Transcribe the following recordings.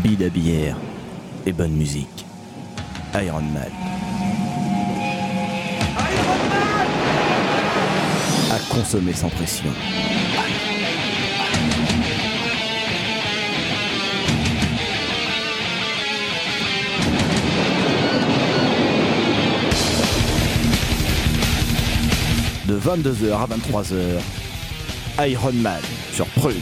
Bide à bière et bonne musique. Iron Man. À consommer sans pression. De 22h à 23h, Iron Man sur Prune.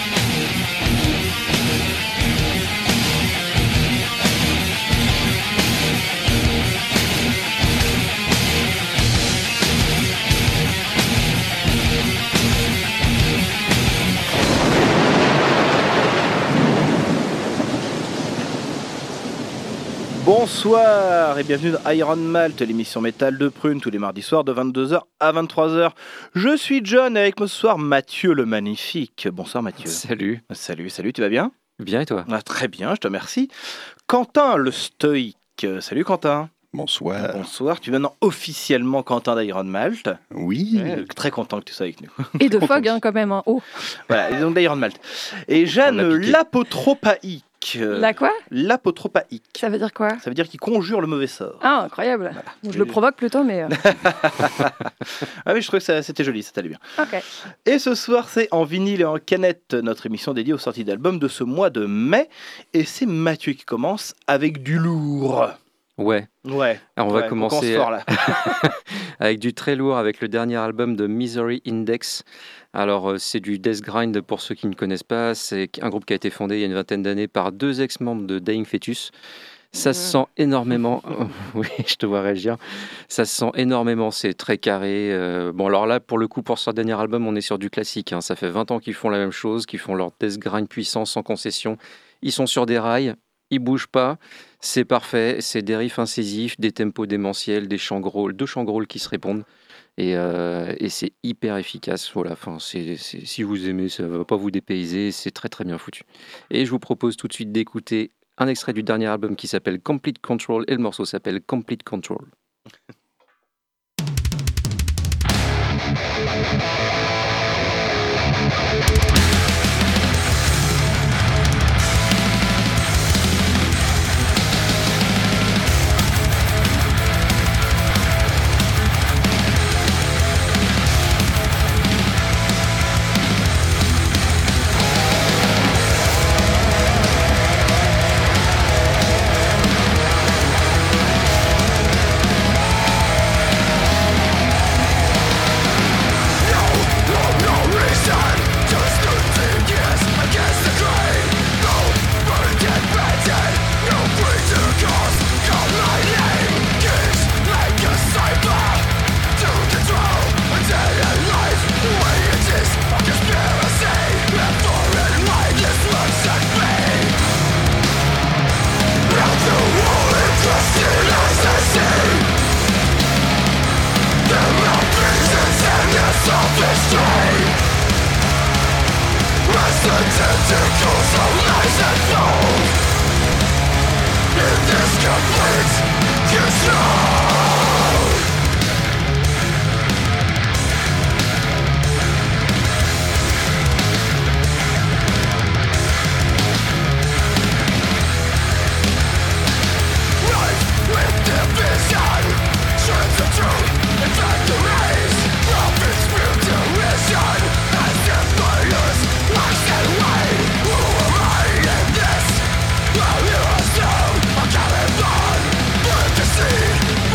Bonsoir et bienvenue dans Iron Malt, l'émission métal de Prune, tous les mardis soirs de 22h à 23h. Je suis John et avec moi ce soir Mathieu le Magnifique. Bonsoir Mathieu. Salut. Salut, tu vas bien ? Bien et toi ? Très bien, je te remercie. Quentin le Stoïque. Salut Quentin. Bonsoir. Bonsoir, tu es maintenant officiellement Quentin d'Iron Malt. Oui. Ouais, très content que tu sois avec nous. Et de Fog, quand même. Hein. Oh. Voilà, et donc d'Iron Malt. Et Jeanne l'apotropaïque. La quoi ? L'apotropaïque. Ça veut dire quoi ? Ça veut dire qu'il conjure le mauvais sort. Ah, incroyable. Voilà. Je le provoque plutôt, mais... Ah oui, je trouvais que c'était joli, ça t'allait bien. Ok. Et ce soir, c'est en vinyle et en canette, notre émission dédiée aux sorties d'albums de ce mois de mai. Et c'est Mathieu qui commence avec du lourd. Ouais. Alors on va commencer fort, là. avec du très lourd, avec le dernier album de Misery Index. Alors c'est du death grind pour ceux qui ne connaissent pas. C'est un groupe qui a été fondé il y a une vingtaine d'années par 2 ex-membres de Dying Fetus. Ça se sent énormément. Oui, je te vois réagir. Ça se sent énormément, c'est très carré. Bon, alors là, pour le coup, pour ce dernier album, on est sur du classique. Hein. Ça fait 20 ans qu'ils font la même chose, qu'ils font leur death grind puissant, sans concession. Ils sont sur des rails, ils bougent pas. C'est parfait. C'est des riffs incisifs, des tempos démentiels, deux chants grôles qui se répondent. Et c'est hyper efficace. Voilà. Enfin, si vous aimez, ça ne va pas vous dépayser. C'est très, très bien foutu. Et je vous propose tout de suite d'écouter un extrait du dernier album qui s'appelle Complete Control, et le morceau s'appelle Complete Control. Coming on, but to see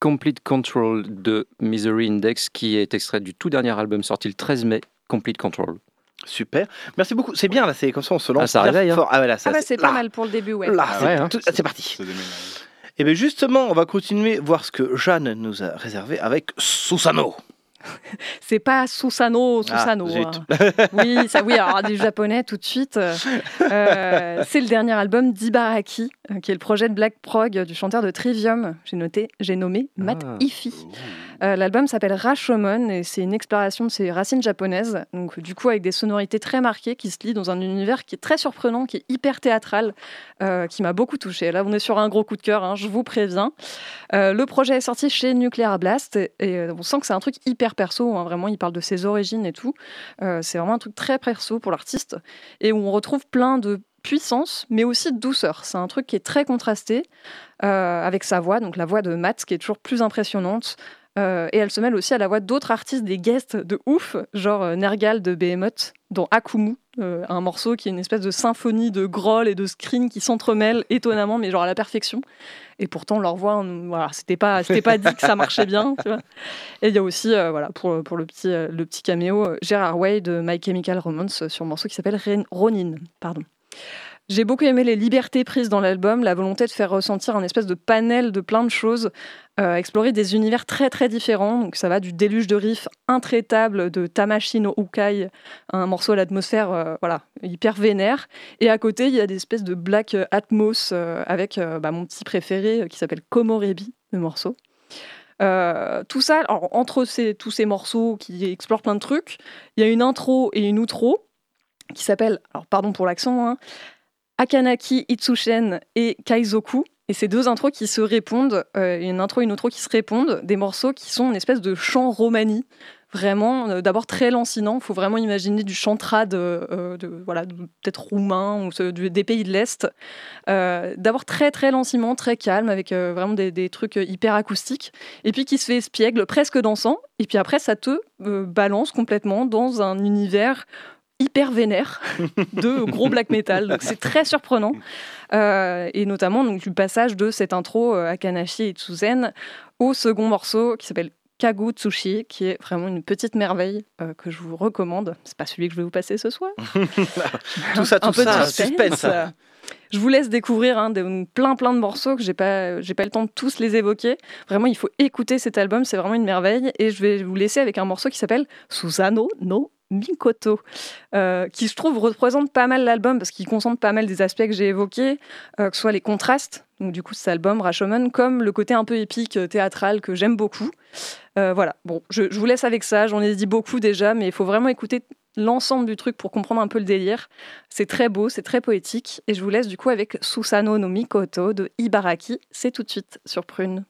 Complete Control de Misery Index, qui est extrait du tout dernier album sorti le 13 mai, Complete Control. Super, merci beaucoup. C'est bien là, c'est comme ça on se lance. Ça réveille. Fort. Ah ouais, là, c'est pas mal pour le début, ouais. Là, ouais, c'est parti. Et bien justement, on va continuer voir ce que Jeanne nous a réservé avec Susanoo. C'est pas Susanoo. Oui, alors du japonais tout de suite. C'est le dernier album d'Ibaraki, qui est le projet de Black Prog du chanteur de Trivium. J'ai nommé Matt Ify. L'album s'appelle Rashomon et c'est une exploration de ses racines japonaises. Donc du coup avec des sonorités très marquées qui se lient dans un univers qui est très surprenant, qui est hyper théâtral, qui m'a beaucoup touchée. Là on est sur un gros coup de cœur, je vous préviens. Le projet est sorti chez Nuclear Blast et on sent que c'est un truc hyper perso, vraiment il parle de ses origines et tout. C'est vraiment un truc très perso pour l'artiste et où on retrouve plein de puissance mais aussi de douceur. C'est un truc qui est très contrasté avec sa voix, donc la voix de Matt qui est toujours plus impressionnante. Et elle se mêle aussi à la voix d'autres artistes, des guests de ouf, genre Nergal de Behemoth, dans Akumu, un morceau qui est une espèce de symphonie de growl et de scream qui s'entremêlent étonnamment, mais genre à la perfection. Et pourtant, leur voix, c'était pas dit que ça marchait bien. Tu vois. Et il y a aussi, pour le petit caméo, Gerard Way de My Chemical Romance sur un morceau qui s'appelle Ronin. Pardon. J'ai beaucoup aimé les libertés prises dans l'album, la volonté de faire ressentir un espèce de panel de plein de choses, explorer des univers très très différents. Donc ça va du déluge de riffs intraitable de Tamashi no Ukai, un morceau à l'atmosphère hyper vénère. Et à côté, il y a des espèces de black atmos avec mon petit préféré qui s'appelle Komorebi, le morceau. Tout ça, alors, entre tous ces morceaux qui explorent plein de trucs, il y a une intro et une outro qui s'appelle, alors pardon pour l'accent, Akanaki Itsushen et Kaizoku. Et ces deux intros qui se répondent, une intro et une outro qui se répondent, des morceaux qui sont une espèce de chant romani, vraiment, d'abord très lancinant. Il faut vraiment imaginer du chant trad, peut-être roumain ou des pays de l'Est. D'abord très très lentement, très calme, avec vraiment des trucs hyper acoustiques. Et puis qui se fait espiègle, presque dansant. Et puis après, ça te balance complètement dans un univers hyper vénère de gros black metal, donc c'est très surprenant et notamment donc, du passage de cette intro Akanashi et Tsuzen au second morceau qui s'appelle Kagu Tsushi, qui est vraiment une petite merveille que je vous recommande. C'est pas celui que je vais vous passer ce soir. tout ça, suspense. Je vous laisse découvrir plein de morceaux que j'ai pas le temps de tous les évoquer. Vraiment, il faut écouter cet album, c'est vraiment une merveille. Et je vais vous laisser avec un morceau qui s'appelle Susanoo no Mikoto, qui je trouve représente pas mal l'album parce qu'il concentre pas mal des aspects que j'ai évoqués, que ce soit les contrastes, donc du coup cet album Rashomon, comme le côté un peu épique, théâtral que j'aime beaucoup. Voilà, bon, je vous laisse avec ça, j'en ai dit beaucoup déjà, mais il faut vraiment écouter l'ensemble du truc pour comprendre un peu le délire. C'est très beau, c'est très poétique, et je vous laisse du coup avec Susanoo no Mikoto de Ibaraki, c'est tout de suite sur Prune.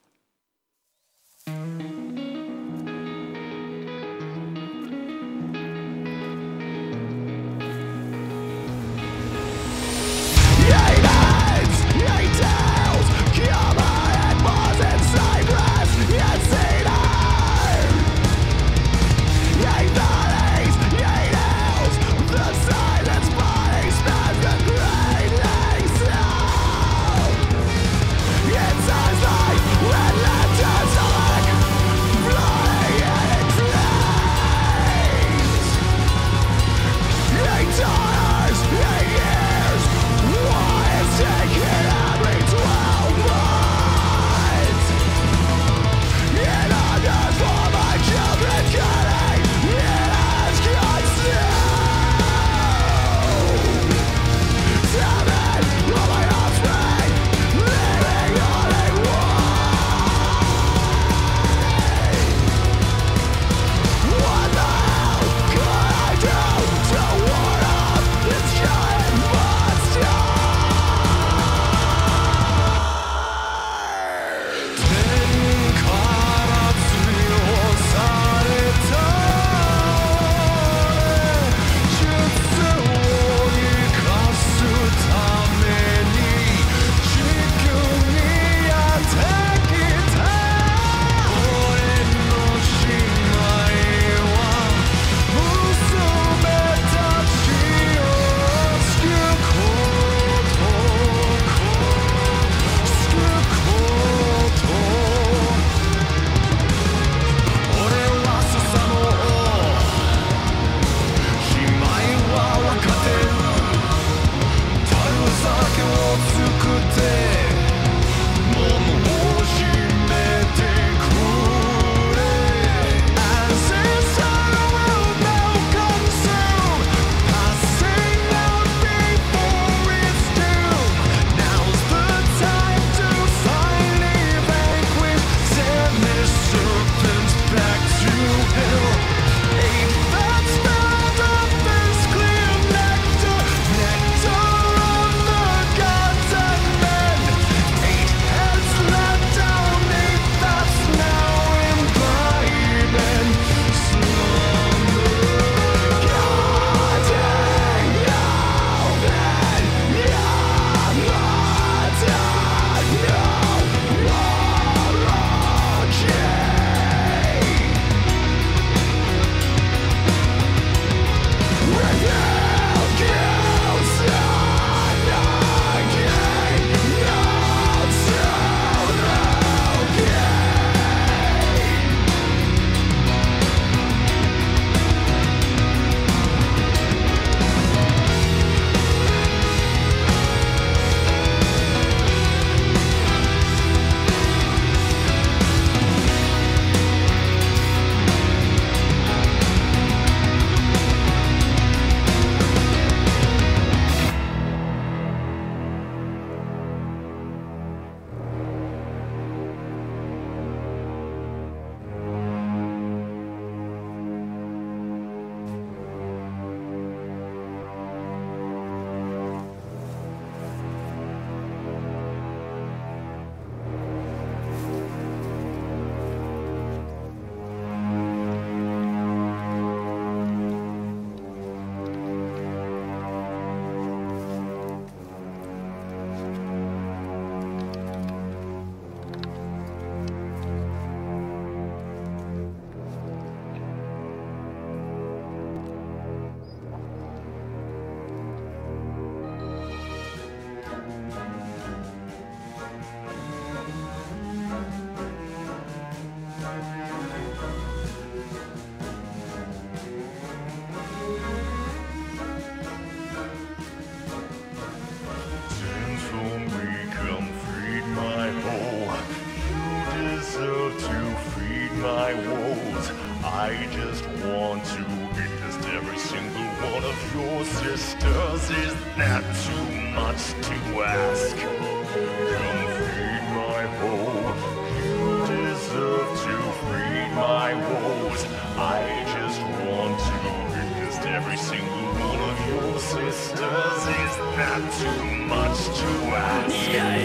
your sisters, is that too much to ask? Come feed my hope. You deserve to feed my woes. I just want to visit every single one of your sisters. Is that too much to ask?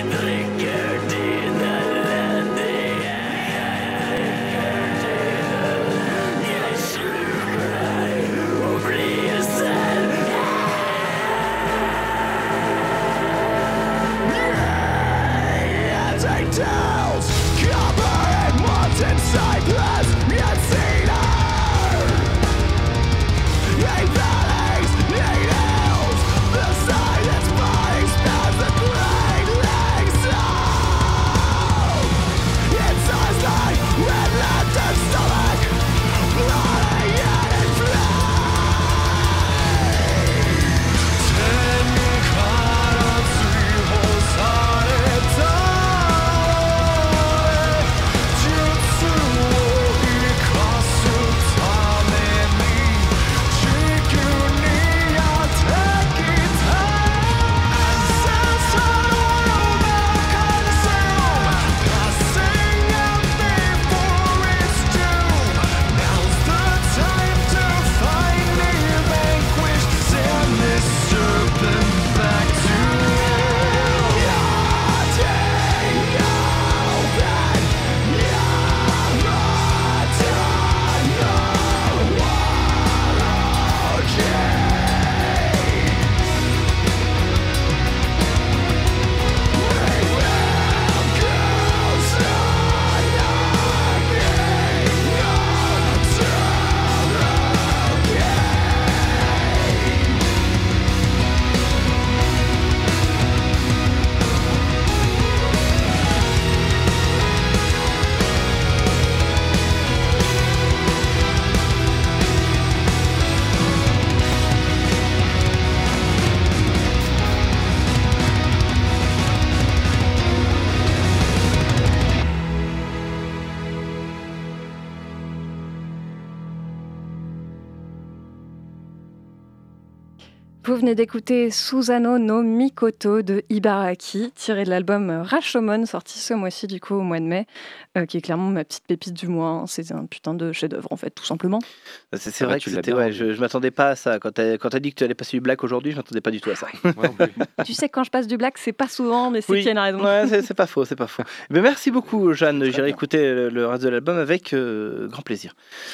Tales, covering what's inside this container. Eight valleys, eight hills, the silence body spells the great soul. It sounds like red lantern stomach, bloody and inflamed. 天から追放された Vous venez d'écouter Susano no Mikoto de Ibaraki, tiré de l'album Rashomon, sorti ce mois-ci, du coup, au mois de mai, qui est clairement ma petite pépite du mois. Hein. C'est un putain de chef-d'œuvre, en fait, tout simplement. C'est vrai que c'était, ouais, je m'attendais pas à ça. Quand t'as dit que tu allais passer du black aujourd'hui, je m'attendais pas du tout à ça. Tu sais, quand je passe du black, c'est pas souvent, mais c'est oui. qu'il y a une raison. Ouais, c'est pas faux, c'est pas faux. Mais merci beaucoup, Jeanne. J'irai écouter le reste de l'album avec grand plaisir.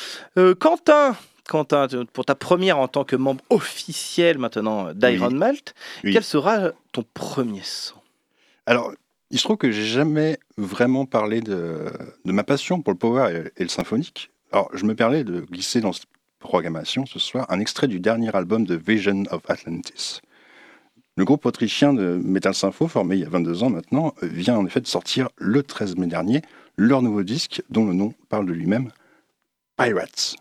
Quentin, pour ta première en tant que membre officiel maintenant d'Iron Malt, quel sera ton premier son ? Alors, il se trouve que j'ai jamais vraiment parlé de ma passion pour le power et le symphonique. Alors, je me permets de glisser dans cette programmation ce soir un extrait du dernier album de Vision of Atlantis. Le groupe autrichien de metal sympho, formé il y a 22 ans maintenant, vient en effet de sortir le 13 mai dernier leur nouveau disque, dont le nom parle de lui-même, Pirates.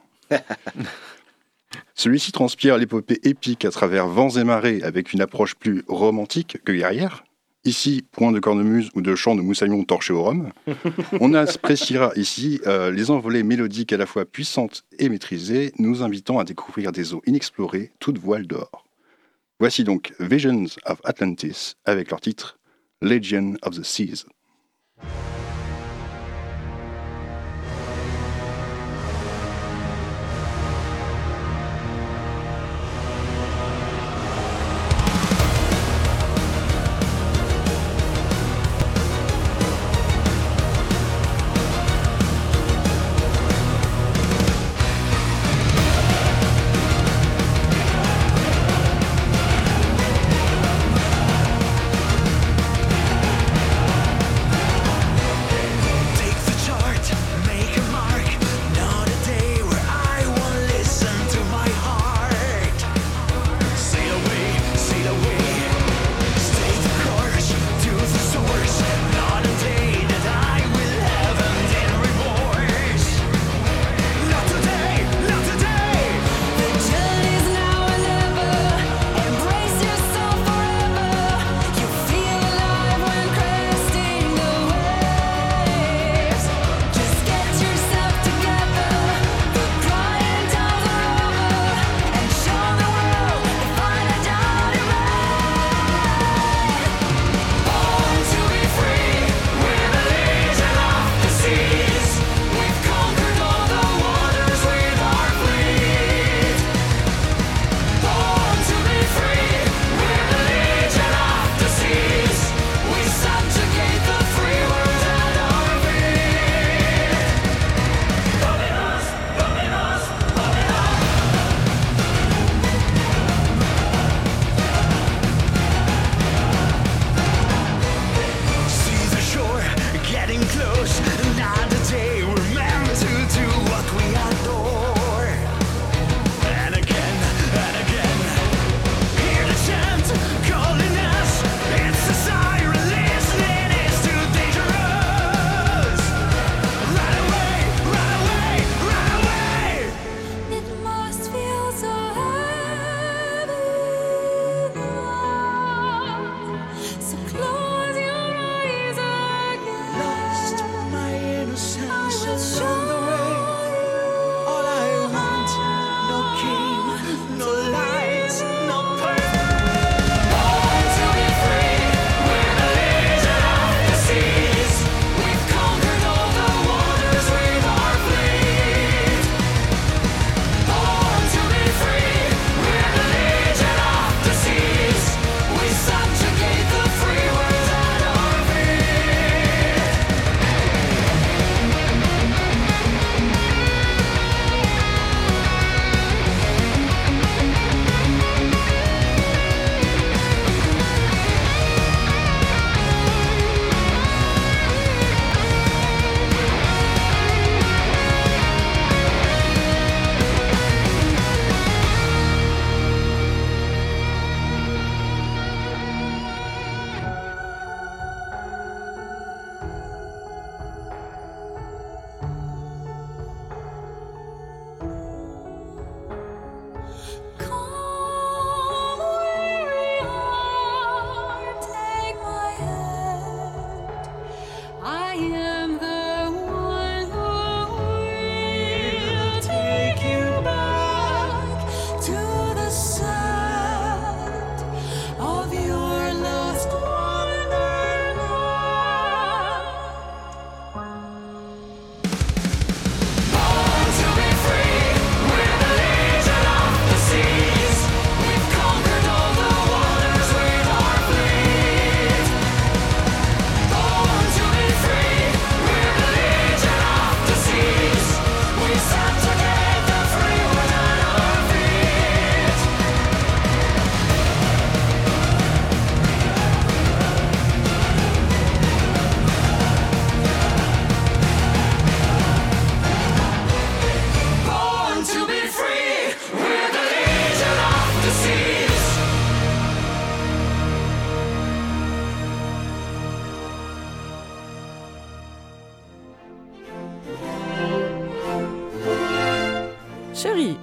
Celui-ci transpire l'épopée épique à travers vents et marées avec une approche plus romantique que guerrière. Ici, point de cornemuse ou de chant de moussaillon torché au rhum. On appréciera ici les envolées mélodiques à la fois puissantes et maîtrisées, nous invitant à découvrir des eaux inexplorées, toutes voiles dehors. Voici donc Visions of Atlantis avec leur titre Legion of the Seas.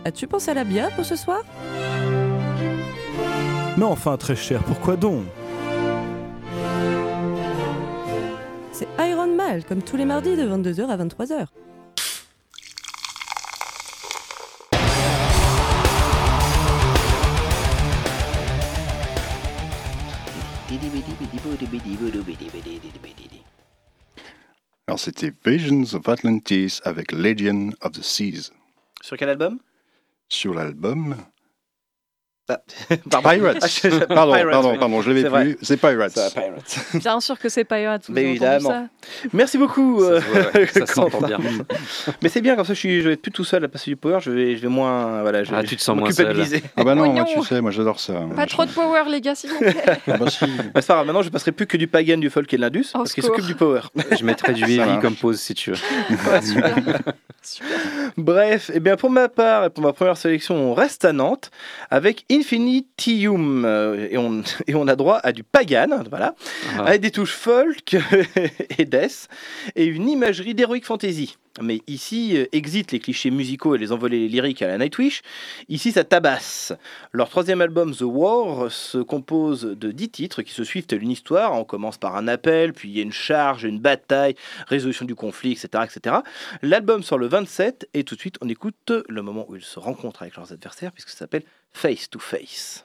as-tu pensé à la bière pour ce soir? Mais enfin, très cher, pourquoi donc? C'est Iron Mile, comme tous les mardis de 22h à 23h. Alors c'était Visions of Atlantis avec Legion of the Seas. Sur quel album? Sur l'album... Pardon. Pirates. Pardon, je l'avais C'est plus. vrai. C'est Pirates. Ça, Pirates. Bien sûr que c'est Pirates. Vous Mais avez évidemment. entendu Merci beaucoup. Ça se voit, ouais, ça s'entend Quentin. bien. Mais c'est bien, comme ça je vais être plus tout seul à passer du power, je vais moins. Voilà, je Ah, vais tu te sens moins culpabiliser. Ah bah non, Oh moi, non. tu sais, moi j'adore ça. ça? Pas trop de power, les gars, s'il vous plaît. Ah bah si. Bah, c'est pas grave, maintenant je passerai plus que du pagan, du folk et de l'indus, Au parce qu'ils secours. s'occupent du power. Je mettrais du Ça heavy marche. comme pause si tu veux. Ouais, super. Bref, et bien pour ma part et pour ma première sélection, on reste à Nantes avec Infinitium et on a droit à du pagan, voilà, Ah. avec des touches folk et death et une imagerie d'heroic fantasy. Mais ici, exit les clichés musicaux et les envolées lyriques à la Nightwish. Ici, ça tabasse. Leur troisième album, The War, se compose de 10 titres qui se suivent telle une histoire. On commence par un appel, puis il y a une charge, une bataille, résolution du conflit, etc. etc. L'album sort le 27 et tout de suite, on écoute le moment où ils se rencontrent avec leurs adversaires, puisque ça s'appelle Face to Face.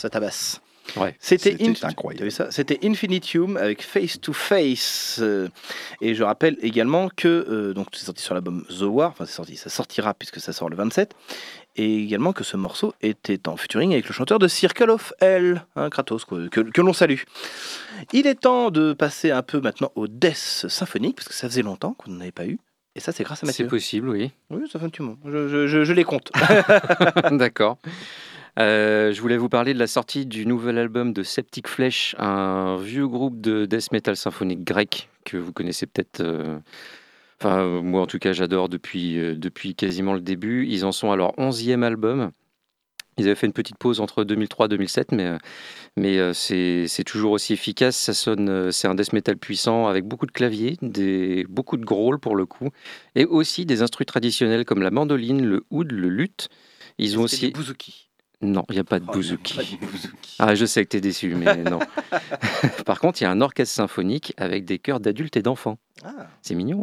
ça tabasse. Ouais, C'était incroyable. T'as vu ça ? C'était Infinitium avec Face to Face. Et je rappelle également que donc c'est sorti sur l'album The War, enfin ça sortira puisque ça sort le 27. Et également que ce morceau était en featuring avec le chanteur de Circle of Hell, Kratos, que l'on salue. Il est temps de passer un peu maintenant au death symphonique, parce que ça faisait longtemps qu'on n'en avait pas eu. Et ça, c'est grâce à Mathieu. C'est possible, oui. Oui, ça fait un petit moment. Je les compte. D'accord. Je voulais vous parler de la sortie du nouvel album de Septic Flesh, un vieux groupe de death metal symphonique grec que vous connaissez peut-être. Enfin, moi en tout cas, j'adore depuis quasiment le début. Ils en sont à leur 11e album. Ils avaient fait une petite pause entre 2003 et 2007, mais c'est toujours aussi efficace. Ça sonne, c'est un death metal puissant avec beaucoup de claviers, beaucoup de growls pour le coup, et aussi des instruments traditionnels comme la mandoline, le oud, le luth. Ils ont aussi des bouzouki. Non, il n'y a pas de bouzouki. Pas de bouzouki. Ah, je sais que tu es déçu, mais non. Par contre, il y a un orchestre symphonique avec des chœurs d'adultes et d'enfants. Ah. C'est mignon.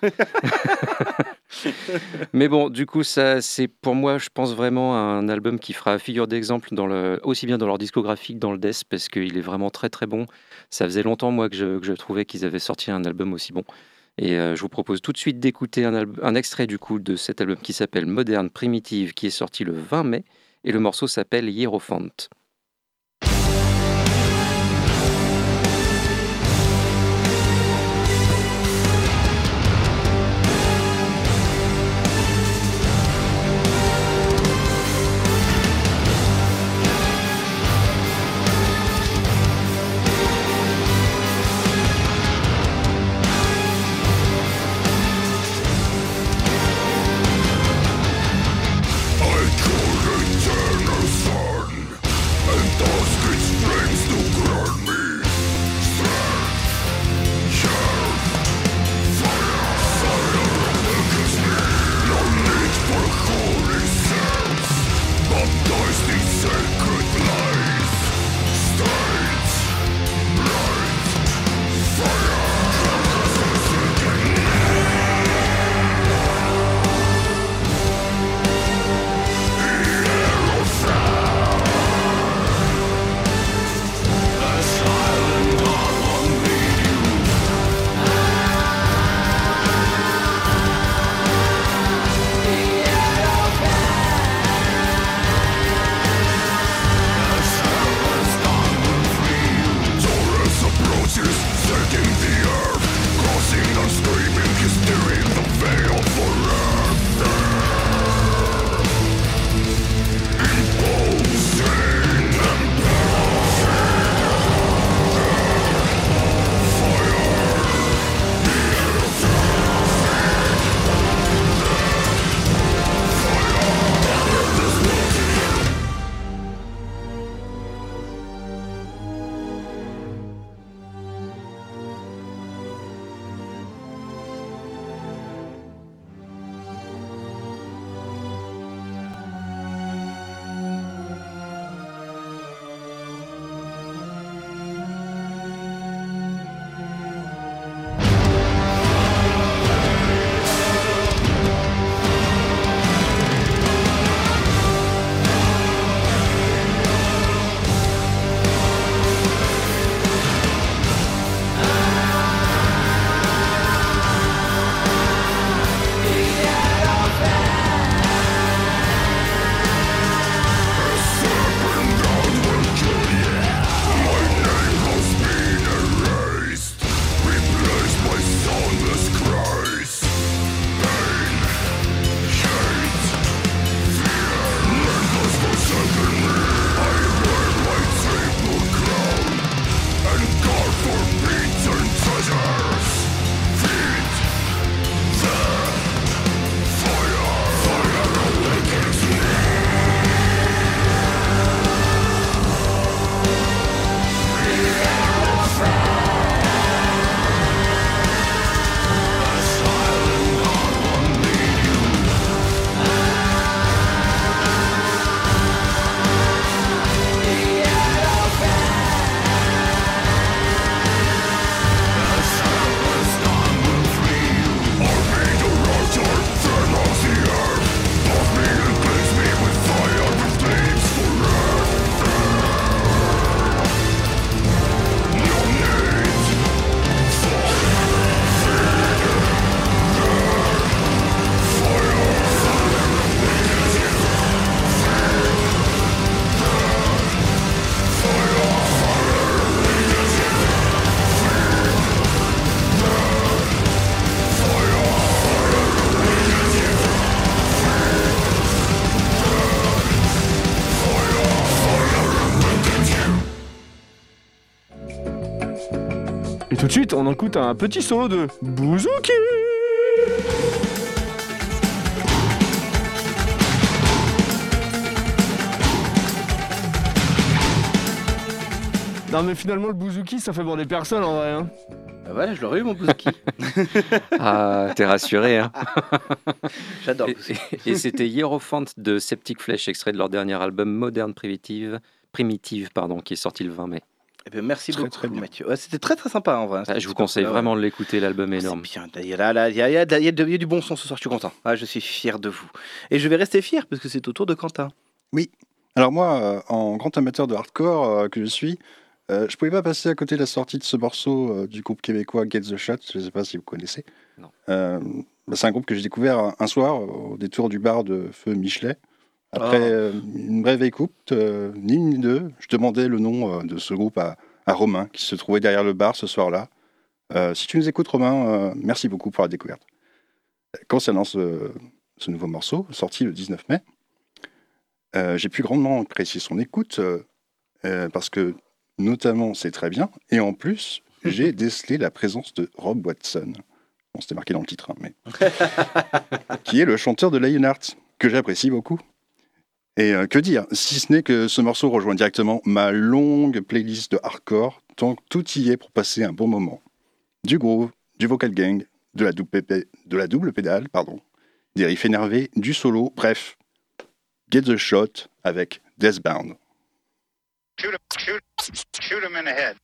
Mais bon, du coup, ça, c'est pour moi, je pense vraiment un album qui fera figure d'exemple aussi bien dans leur discographie que dans le death, parce qu'il est vraiment très très bon. Ça faisait longtemps, moi, que je trouvais qu'ils avaient sorti un album aussi bon. Et je vous propose tout de suite d'écouter un extrait du coup de cet album qui s'appelle Modern Primitive, qui est sorti le 20 mai, et le morceau s'appelle Hierophant. I call eternal sun. Tout de suite, on écoute un petit solo de Bouzouki. Non mais finalement le bouzouki ça fait border personne en vrai hein. Bah voilà, je l'aurais eu mon bouzouki. Ah, t'es rassuré, hein. J'adore. Et c'était Hierophant de Septic Flesh, extrait de leur dernier album Modern Primitive, qui est sorti le 20 mai. Eh bien, merci Très, beaucoup, très bien. Mathieu. Ouais, c'était très très sympa en vrai. Ah, je vous conseille vraiment de l'écouter, l'album est énorme. C'est bien. Il y a du bon son ce soir, je suis content. Ah, je suis fier de vous. Et je vais rester fier parce que c'est au tour de Quentin. Alors moi, en grand amateur de hardcore que je suis, je pouvais pas passer à côté de la sortie de ce morceau du groupe québécois Get the Shot. Je ne sais pas si vous connaissez. Non. C'est un groupe que j'ai découvert un soir au détour du bar de Feu Michelet. Après une brève écoute, ni une ni deux, je demandais le nom de ce groupe à Romain, qui se trouvait derrière le bar ce soir-là. Si tu nous écoutes, Romain, merci beaucoup pour la découverte. Concernant ce nouveau morceau, sorti le 19 mai, j'ai pu grandement apprécier son écoute, parce que notamment c'est très bien, et en plus, j'ai décelé la présence de Rob Watson. Bon, c'était marqué dans le titre, hein, mais... qui est le chanteur de Lionheart, que j'apprécie beaucoup. Et que dire, si ce n'est que ce morceau rejoint directement ma longue playlist de hardcore, tant que tout y est pour passer un bon moment. Du groove, du vocal gang, de la double pédale, des riffs énervés, du solo, bref, Get the Shot avec Deathbound. Shoot him in the head.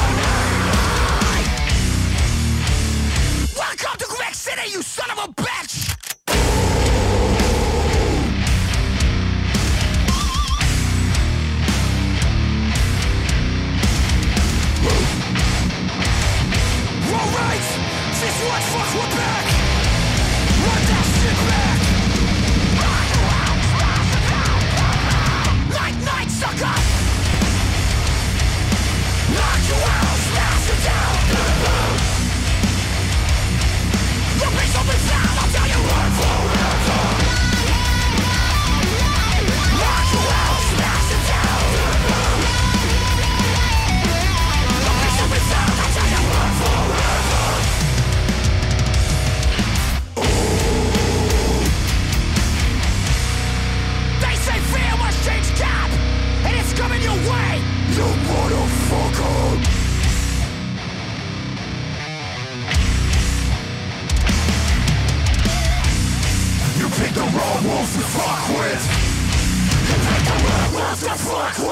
You son of a bitch!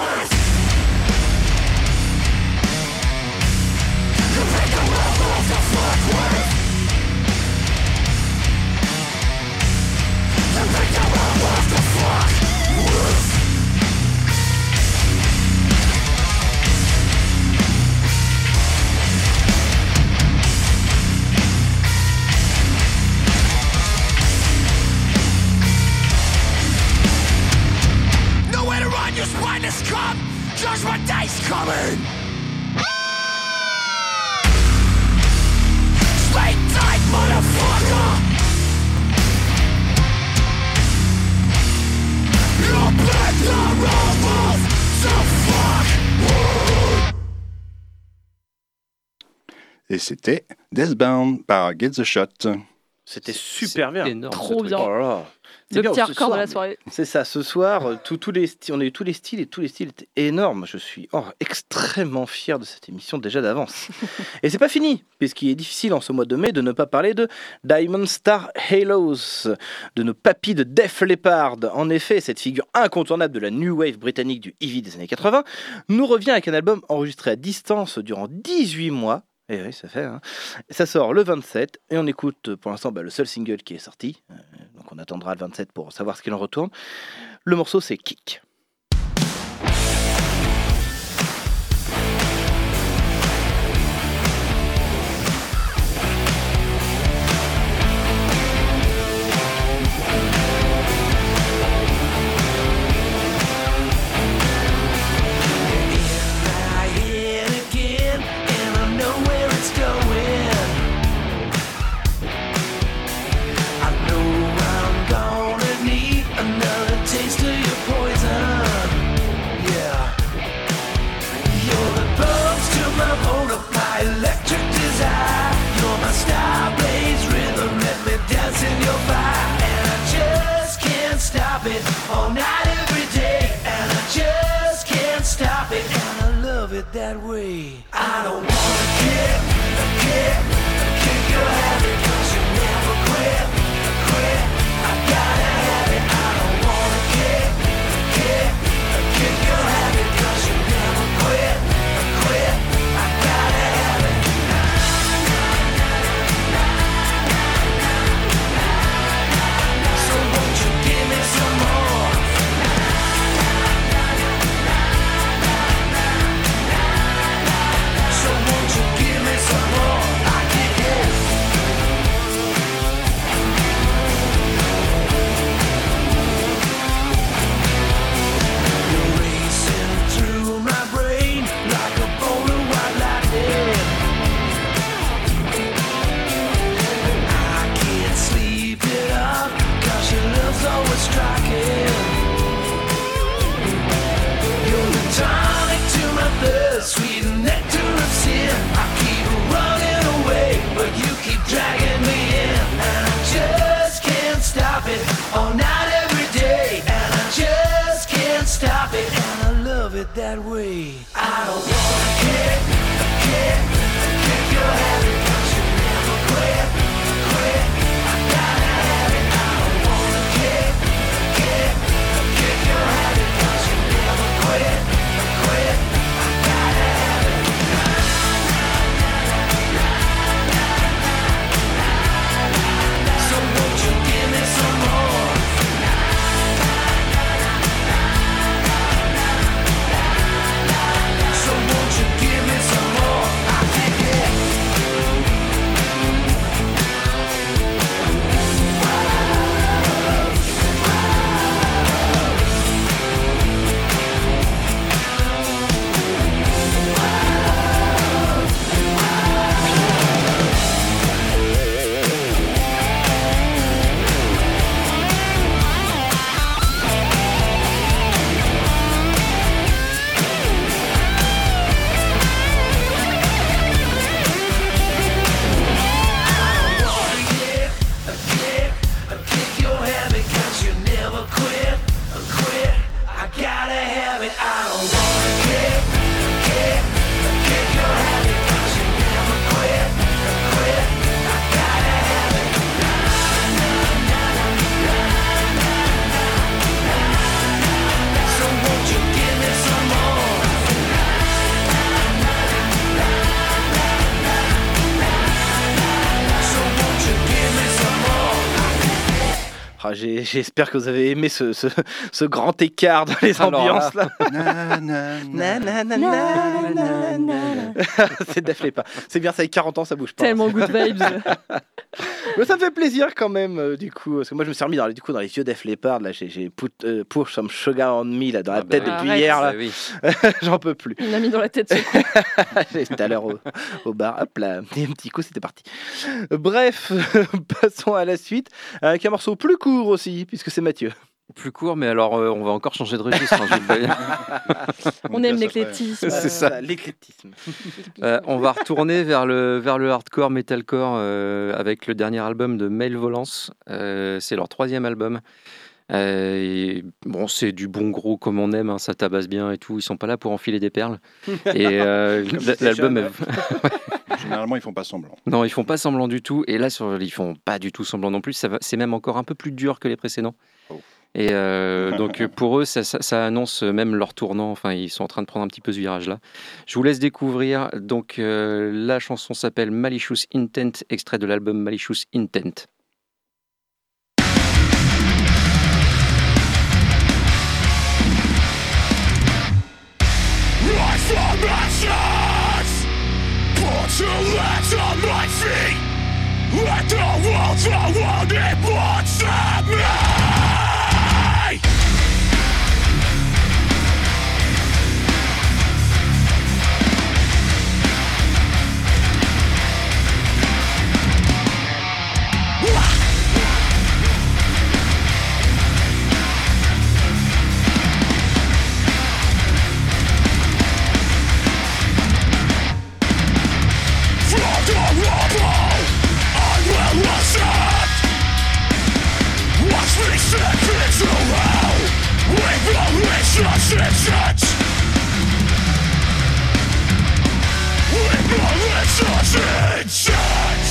Nowhere to run, your spineless come. Judgment day's coming. Straight tight, motherfucker. You're back the robots, so fuck. Et c'était Deathbound par Get the Shot. C'était super bien. Énorme, Trop ce bien. truc. Oh là là. C'est Le bien, petit ce record de soir, la mais- soirée. C'est ça, ce soir, tous les on a eu tous les styles et tous les styles étaient énormes. Je suis extrêmement fier de cette émission déjà d'avance. Et c'est pas fini, puisqu'il est difficile en ce mois de mai de ne pas parler de Diamond Star Halos, de nos papis de Def Leppard. En effet, cette figure incontournable de la New Wave britannique du heavy des années 80 nous revient avec un album enregistré à distance durant 18 mois. Et oui, ça fait. Hein. Ça sort le 27 et on écoute pour l'instant le seul single qui est sorti. Donc on attendra le 27 pour savoir ce qu'il en retourne. Le morceau c'est Kick. All night, every day, and I just can't stop it, and I love it that way. I don't wanna kick your habit, 'cause you never quit. I gotta have it. I don't wanna kick your habit, 'cause you never quit. I gotta have it. So won't you give me some more? So won't you give me some more? I can't get it. You're racing through my brain like a bolt of white lightning. I can't sleep it off, 'cause your love's always striking. You're the tonic to my thirst, sweet nectar of sin. I keep running away, but you keep dragging me in, and I just can't stop it. All night, every day, and I just can't stop it, and I love it that way. I don't wanna kick your habit, 'cause you never quit. I gotta have it. I don't wanna kick your habit, 'cause you never quit. I gotta have it. So won't you give me some more? So won't you give me some j'espère que vous avez aimé ce grand écart dans les Alors ambiances là. Na, na, na. Na, na, na, na, na, na. C'est Def Leppard. C'est bien, ça avec 40 ans, ça bouge pas. Tellement good vibes. Mais ça me fait plaisir quand même, du coup. Parce que moi, je me suis remis dans les vieux Def Leppard. Là, j'ai Pour Some Sugar on Me là, dans la tête bah, depuis arrête. hier. Là. Ah oui. J'en peux plus. Il m'a mis dans la tête ce coup. J'étais à l'heure au bar. Hop là, un petit coup, c'était parti. Bref, passons à la suite. Avec un morceau plus court aussi, puisque c'est Mathieu. Plus court, mais alors on va encore changer de registre. Hein, je vais te dire. On aime casse après. l'éclectisme. C'est ça, l'éclectisme. On va retourner vers le hardcore, metalcore avec le dernier album de Malevolence. C'est leur 3e album. Et bon, c'est du bon gros comme on aime, hein, ça tabasse bien et tout. Ils sont pas là pour enfiler des perles. Et l'album, Généralement, ils font pas semblant. non, ils font pas semblant du tout. Et là, ils font pas du tout semblant non plus. C'est même encore un peu plus dur que les précédents. Oh. Et donc pour eux, ça annonce même leur tournant. Enfin, ils sont en train de prendre un petit peu ce virage-là. Je vous laisse découvrir. Donc la chanson s'appelle Malicious Intent, extrait de l'album Malicious Intent. Rise from ashes, put your legs on my feet. Let the world around it watch me. From the rubble, I will ascend. Watch me slip into hell with malicious intent. With malicious intent.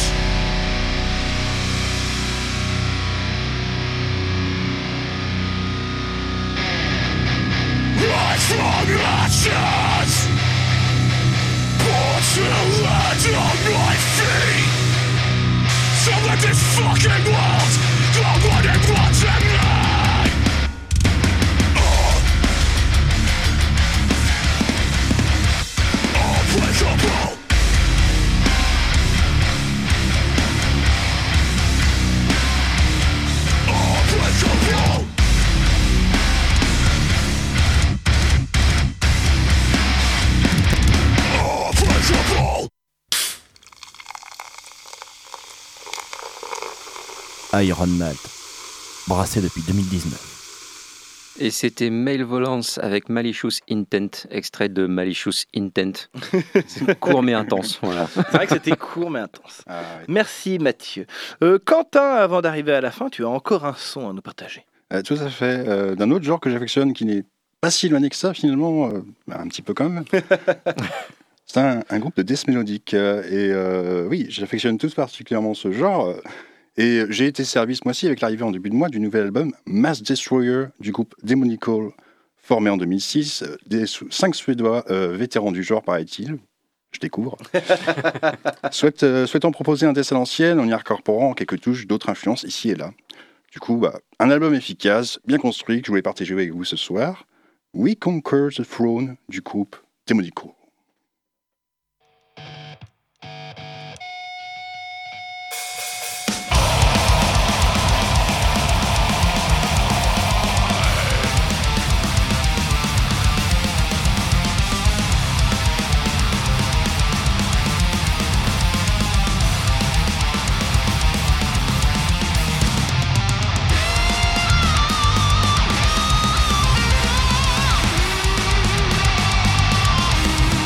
Rise from ashes. Put your legs on my feet. So let this fucking world go on and watching me. Unbreakable. Unbreakable. Unbreakable. Iron Malt, brassé depuis 2019. Et c'était Malevolence avec Malicious Intent, extrait de Malicious Intent. C'est court mais intense. Voilà. C'est vrai que c'était court mais intense. Ah, ouais. Merci Mathieu. Quentin, avant d'arriver à la fin, tu as encore un son à nous partager. Tout à fait. D'un autre genre que j'affectionne qui n'est pas si éloigné que ça, finalement, un petit peu quand même. C'est un groupe de death mélodique. Oui, j'affectionne tout particulièrement ce genre. Et j'ai été servi ce mois-ci avec l'arrivée en début de mois du nouvel album Mass Destroyer du groupe Demonical, formé en 2006. 5 Suédois vétérans du genre, paraît-il. Je découvre. Souhaitant proposer un death à l'ancienne en y incorporant quelques touches d'autres influences ici et là. Du coup, un album efficace, bien construit, que je voulais partager avec vous ce soir. We Conquer the Throne du groupe Demonical. Unbreakable.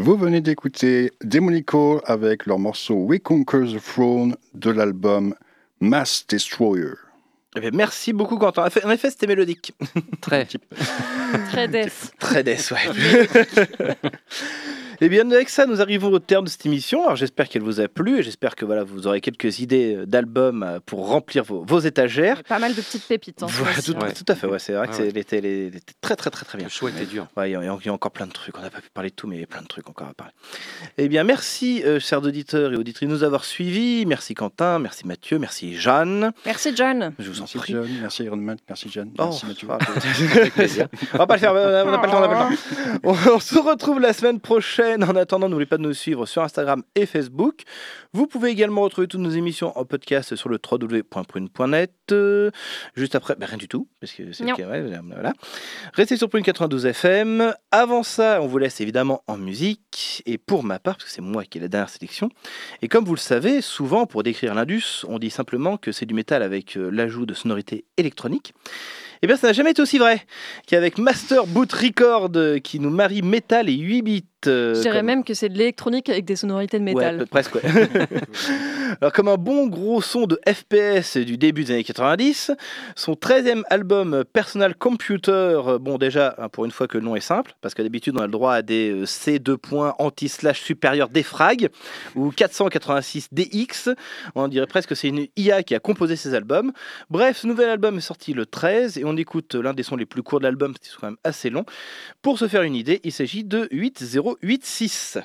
Vous venez d'écouter Demonical avec leur morceau We Conquer the Throne de l'album Mass Destroyer. Eh bien, merci beaucoup, Quentin. En effet, c'était mélodique. Très. Très death. Très death, ouais. Et bien, avec ça, nous arrivons au terme de cette émission. Alors, j'espère qu'elle vous a plu et j'espère que voilà, vous aurez quelques idées d'albums pour remplir vos étagères. Pas mal de petites pépites. Hein, Voilà, tout à fait, ouais, c'est vrai que elle était très bien. Le choix était dur. Ouais, il y a encore plein de trucs, on n'a pas pu parler de tout, mais il y a plein de trucs encore à parler. Eh bien, merci, chers auditeurs et auditrices, de nous avoir suivis. Merci Quentin, merci Mathieu, merci Jeanne. Merci John. Je vous en Merci prie. John, merci Iron Man, merci Jeanne, Oh, merci Mathieu. Avec plaisir. On va pas le faire, on n'a pas le temps. On se retrouve la semaine prochaine. En attendant, n'oubliez pas de nous suivre sur Instagram et Facebook. Vous pouvez également retrouver toutes nos émissions en podcast sur le www.prune.net. Juste après, rien du tout, parce que c'est Non. voilà. Restez sur Prune 92 FM. Avant ça, on vous laisse évidemment en musique. Et pour ma part, parce que c'est moi qui ai la dernière sélection, et comme vous le savez, souvent pour décrire l'Indus, on dit simplement que c'est du métal avec l'ajout de sonorités électroniques. Eh bien, ça n'a jamais été aussi vrai qu'avec Master Boot Record qui nous marie métal et 8 bits. Je dirais même que c'est de l'électronique avec des sonorités de métal. Ouais, presque, ouais. Alors, comme un bon gros son de FPS du début des années 90, son 13e album Personal Computer, bon, déjà, pour une fois que le nom est simple, parce que d'habitude, on a le droit à des C2 anti-slash supérieur défrag ou 486 DX. On dirait presque que c'est une IA qui a composé ces albums. Bref, ce nouvel album est sorti le 13 et on écoute l'un des sons les plus courts de l'album, parce qu'ils sont quand même assez longs. Pour se faire une idée, il s'agit de 8086.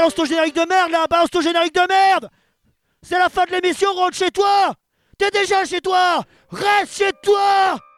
balance ton générique de merde là, balance ton générique de merde. C'est la fin de l'émission, rentre chez toi. T'es déjà chez toi. Reste chez toi.